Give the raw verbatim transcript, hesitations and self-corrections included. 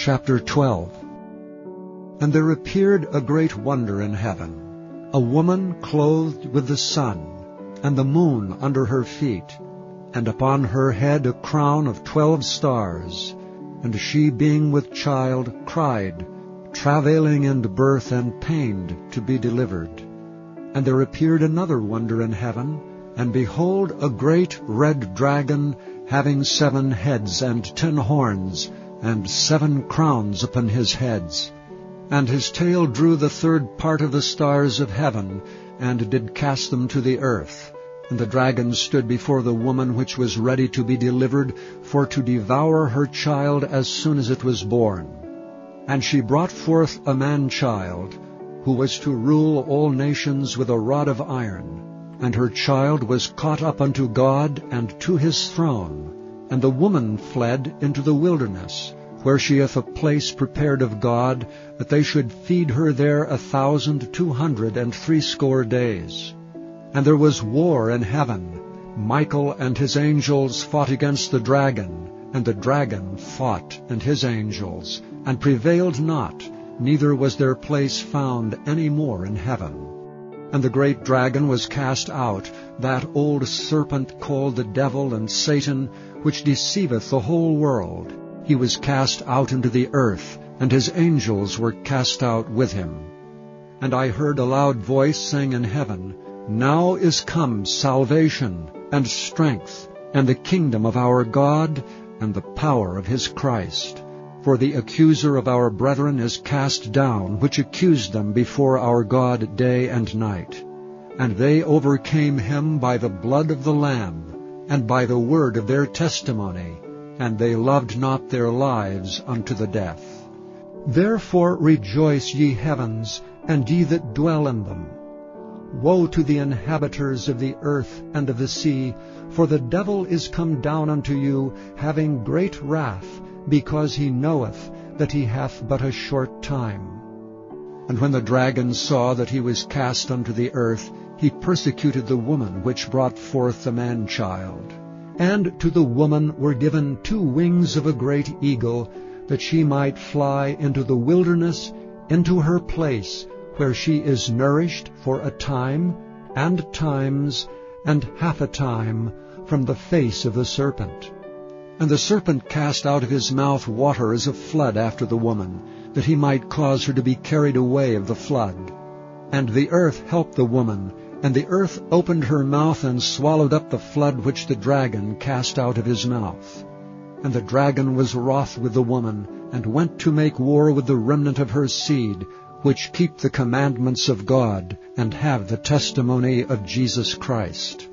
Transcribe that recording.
Chapter twelve. And there appeared a great wonder in heaven, a woman clothed with the sun, and the moon under her feet, and upon her head a crown of twelve stars. And she, being with child, cried, travailing in birth and pained to be delivered. And there appeared another wonder in heaven, and behold, a great red dragon, having seven heads and ten horns, and seven crowns upon his heads. And his tail drew the third part of the stars of heaven, and did cast them to the earth. And the dragon stood before the woman which was ready to be delivered, for to devour her child as soon as it was born. And she brought forth a man-child, who was to rule all nations with a rod of iron. And her child was caught up unto God and to his throne. And the woman fled into the wilderness, where she hath a place prepared of God, that they should feed her there a thousand two hundred and threescore days. And there was war in heaven. Michael and his angels fought against the dragon, and the dragon fought and his angels, and prevailed not, neither was their place found any more in heaven. And the great dragon was cast out, that old serpent called the devil and Satan, which deceiveth the whole world. He was cast out into the earth, and his angels were cast out with him. And I heard a loud voice saying in heaven, Now is come salvation, and strength, and the kingdom of our God, and the power of his Christ. For the accuser of our brethren is cast down, which accused them before our God day and night. And they overcame him by the blood of the Lamb, and by the word of their testimony, and they loved not their lives unto the death. Therefore rejoice, ye heavens, and ye that dwell in them. Woe to the inhabitants of the earth and of the sea, for the devil is come down unto you, having great wrath, because he knoweth that he hath but a short time. And when the dragon saw that he was cast unto the earth, he persecuted the woman which brought forth the man-child. And to the woman were given two wings of a great eagle, that she might fly into the wilderness, into her place, where she is nourished for a time, and times, and half a time, from the face of the serpent. And the serpent cast out of his mouth water as a flood after the woman, that he might cause her to be carried away of the flood. And the earth helped the woman, and the earth opened her mouth and swallowed up the flood which the dragon cast out of his mouth. And the dragon was wroth with the woman, and went to make war with the remnant of her seed, which keep the commandments of God, and have the testimony of Jesus Christ.